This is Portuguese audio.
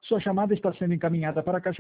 Sua chamada está sendo encaminhada para a caixa